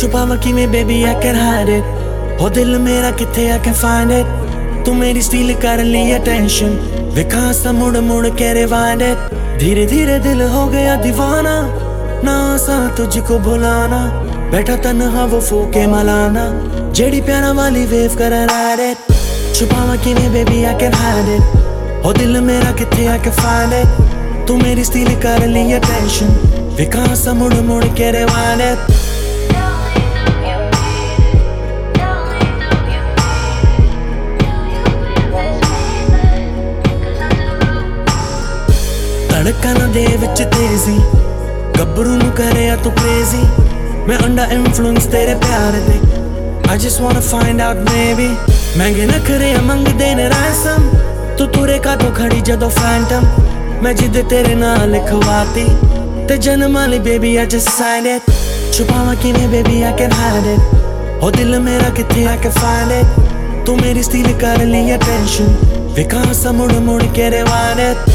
छुपावा किवें baby I can hide it हो दिल मेरा किथे I can find it तू मेरी स्टील कर ली attention विखा सा मुड़ मुड़ के rewind it धीरे धीरे दिल हो गया दीवाना ना सा तुझको भुलाना बैठा तन्हा वो फूके मलाना जेड़ी प्यारा वाली वेव कर ride it छुपावा किवें baby I can hide it हो दिल मेरा किथे I can find it तू मेरी स्टील कर ली attention विखा सा मुड़ मुड़ के rewind it धड़कन दे विच तेजी गब्बरू नू करे तू क्रेजी मैं अंडर इन्फ्लुएंस तेरे प्यार दे I just wanna find out maybe महंगे नखरे मंगदे ने रैसम तू तुरे का तो खड़ी जदों फैंटम मैं जिद तेरे नाल लिखवाती ते जन्म वाली baby I just signed it छुपावा किवें baby I can hide it हो दिल मेरा किथे I can find it तू मेरी स्टील कर ली attention विखा सा मुड़ मुड़ के rewind it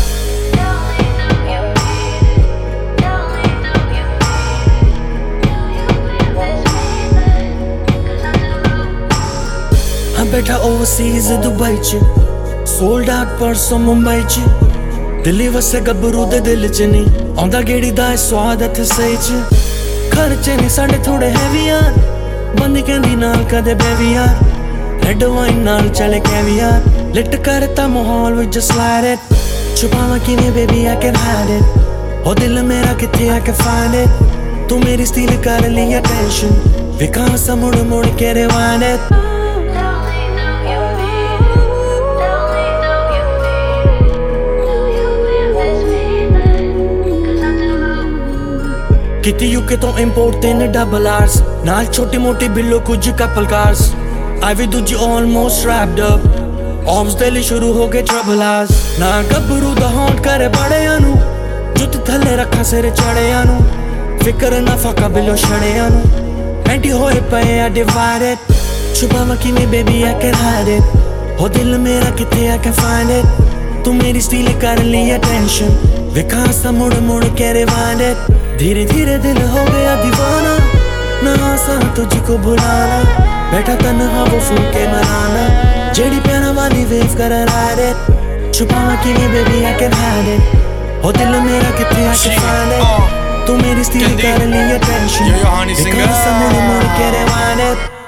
बैठा ओवरसीज दुबई च सोल्ड आउट परसों मुंबई च दिल्ली वसे गब्बरू दे दिल च नहीं आंदा गेड़ी दा स्वाद इत्थे सही च खर्चे ने साडे थोड़े हैवी यार बंदी कहंदी नाल कदे बेबी यार रेड वाइन नाल चले कैवियार लिट करता माहौल विच जस्ट लाइट इट छुपावा किवें baby I can hide it हो दिल मेरा किथे I can find it तू मेरी स्टील कर ली attention विखा सा मुड़ मुड़ के rewind it किती यूके तो इंपोर्ट तीन डबल आर्स नाल छोटी मोटी बिल्लो कुछ कपल कार्स आई भी दूजी ऑलमोस्ट रैप्ड अप ऑब्स डेली शुरू हो गए ट्रबल आर्स ना गब्बरू दा हॉन्ट करे बड़े अनु जुत थले रखा सिर चढ़े अनु फिकर ना फाका बिल्लो छड़े अनु एंटी होए पे I divide it छुपावा किवें baby I can hide it हो दिल मेरा किथे I can find it तू मेरी स्टील कर ली attention विखा सा मुड़ मुड़ के rewind it धीरे धीरे दिल हो गया दीवाना ना सा तुझको भुलाना बैठा तन्हा वो फूके मलाना जेड़ी प्यारा वाली वेव कर ride it छुपावा किवें baby I can hide it हो दिल मेरा किथे I can find it तू मेरी स्टील कर ली attention विखा सा मुड़ मुड़ के rewind it